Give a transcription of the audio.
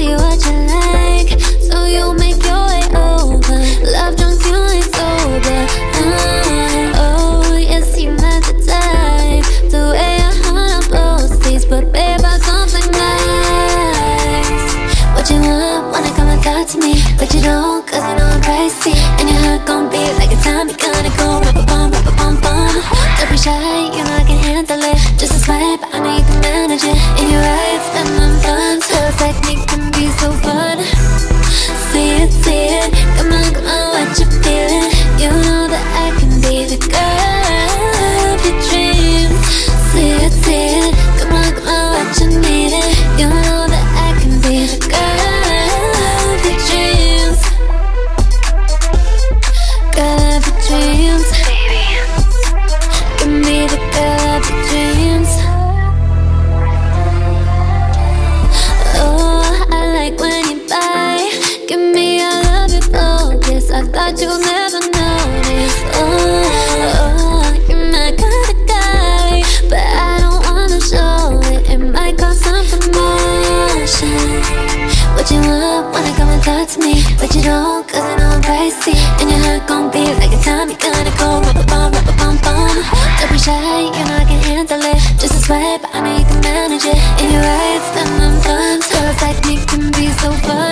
see what you like, so you make your way over. Love drunk, you ain't sober. Oh, yes, you meant the type, the way I hunt up both these, but babe, I something nice. What you want, wanna come and talk to me, but you don't, cause you know I'm pricey. And your heart gon' beat like a Tommy gun. Go rubba-bum, rubba-bum-bum. Don't be shy, you know I can handle it. Just a swipe, I know you can manage it. If you're right, then I'm fun. Girl technique can be so fun. See it, come on, what you feeling? You know that I can be the girl of your dreams. See it, come on, what you needing? You know that I can be the girl of your dreams. Girl of your dreams, baby. Give me the girl of your dreams. Oh, I like when you buy. Give me all of your focus. I thought you'd never notice. Oh, you're my kind of guy, but I don't wanna show it. It might cause some commotion. What you want, wanna come and talk to me, but you don't, cause I know I'm pricey. And your heart gon' beat like a Tommy gun. Go rubba-bum, rubba-bum-bum. Don't be shy, you know I can handle it. Just a swipe, I know you can manage it. And you're right, then I'm fun. Girls like me can be so fun.